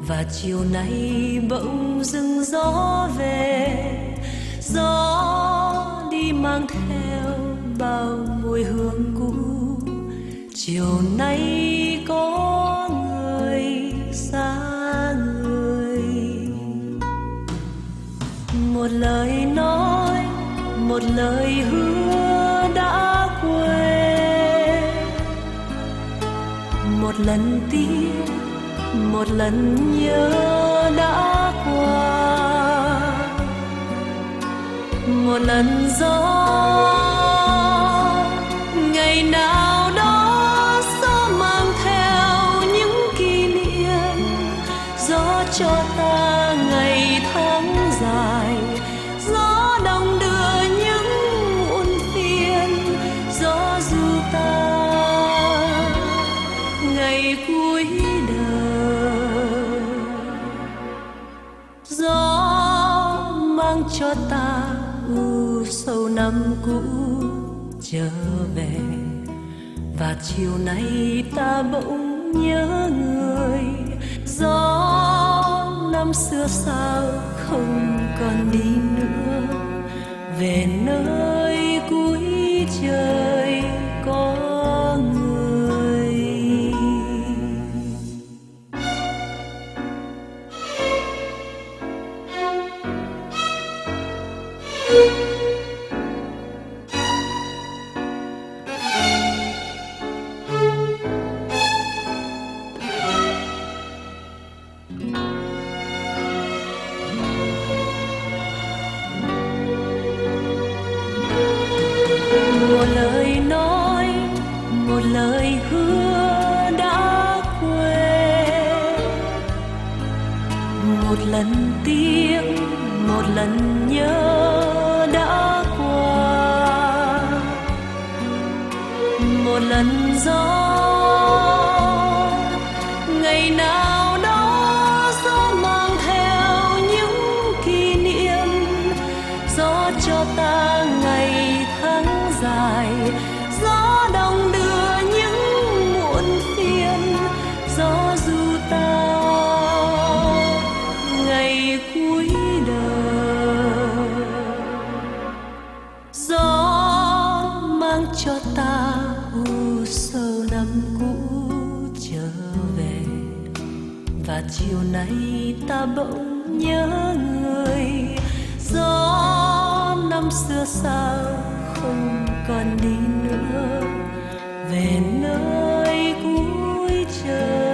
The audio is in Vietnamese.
và chiều nay bỗng dưng gió về, gió đi mang theo bao mùi hương cũ. Chiều nay có người xa người, một lời nói, một lời hứa đã quên, một lần tiếc, một lần nhớ đã qua, một lần gió. Ngày nào đó gió mang theo những kỷ niệm, gió cho ta ngày tháng dài, gió đông đưa những muộn phiền, gió du ta ngày cuối đời. Gió mang cho ta u sầu năm cũ trở về, và chiều nay ta bỗng nhớ người. Gió năm xưa sao không còn đi nữa, về nơi cuối trời có người. Một lời nói, một lời hứa đã quên, một lần tiếc, một lần nhớ đã qua, một lần gió. Ngày nào đó gió mang theo những kỷ niệm, gió cho ta ngày tháng dài, gió đông đưa những muộn phiền, gió du ta ngày cuối đời. Gió mang cho ta u sầu năm cũ trở về, và chiều nay ta bỗng nhớ người. Gió năm xưa sao không còn đi nữa, về nơi cuối trời.